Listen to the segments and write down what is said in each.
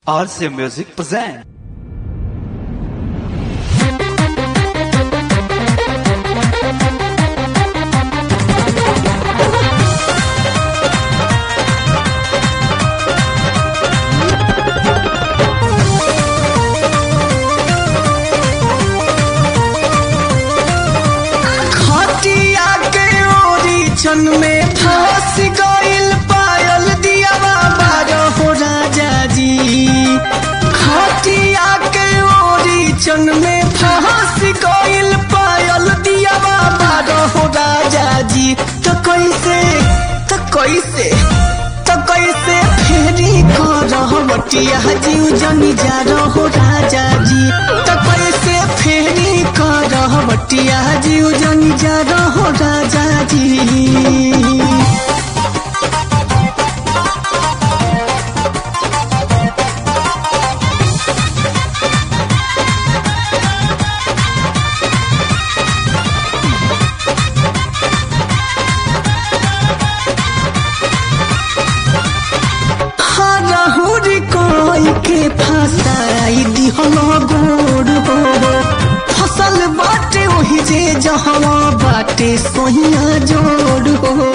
RCA Music present. चन में फंस गइल पायल दिया बाबा हो राजा जी। खटिया के ओरी चन में फंस गइल पायल दिया बाबा हो राजा जी। तो कैसे फेरी करवटिया जीव जनी जा रहो राजा जी। तो कैसे फेरी करवटिया जीव जनी जा रहो राजा जी। के फसाई दिहलो गोड़ हो फसल बाटे वही जे जहवा बाटे सोहिया जोड़ हो।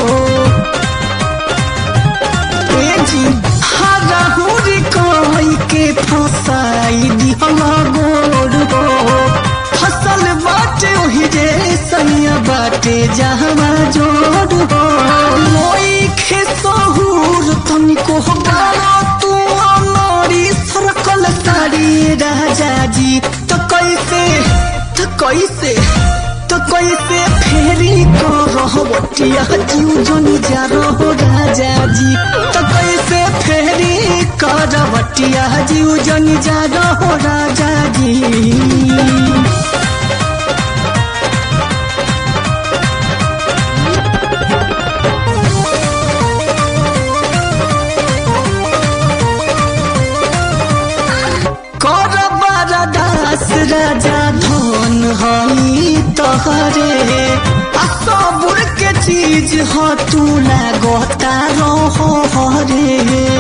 जी हराहुरी कोई के फसाई दिहलो गोड़ हो फसल बाटे वही जे सहिया बाटे जहवा जोड़ हो। मोई खे सहूर तनिको बारा तू सरकल साड़ी राजा जी। तो कैसे फेरी करवटिया जीव जनी जा रहो राजा जी। तो कैसे फेरी करवटिया जीव जनी जा रहो राजा जी। राजा धन हई तहरे सबुर के चीज हो तू लागता रहो हरे।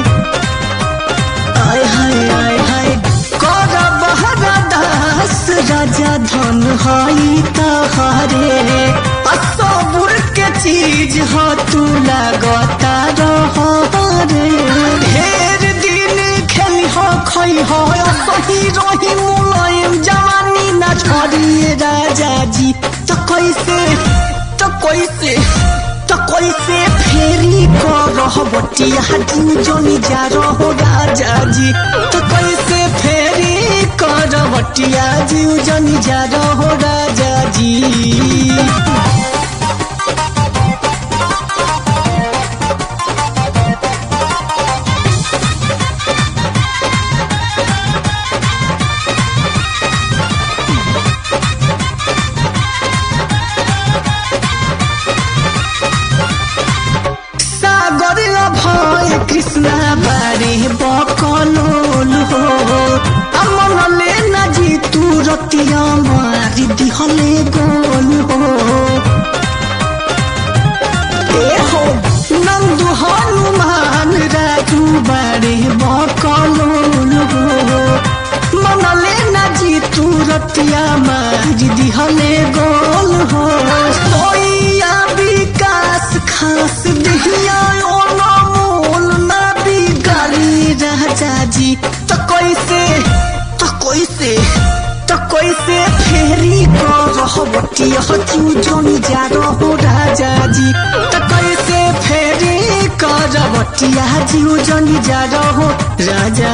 आय हाय आय हाय कर बहरा दास राजा धन हई तहरे सबुर के चीज हो तू लागता रहो हरे। ढेर दिन खेली हो खई हो सही रही मुलायम जवानी न छोड़ी राजा जी। तो कैसे फेरी करवटिया जीव जनी जा रहो राजा जी। तो कैसे फेरी करवटिया जीव जनी जा रहो राजा जी। कृष्णा बारे बकलोल हो अमन ले ना जी तू रतिया मारी दिहले गोल हो। ए हो नंदू हनुमान राजू बारे बकलोल हो मन ले ना जी तू रतिया मारी दिहले गोल हो। सोइया विकास खास दिहिया राजा जी। तो कैसे फेरी करवटिया जीव जनी जा रहो राजा जी। तो कैसे फेरी करवटिया जीव जनी जा रहो राजा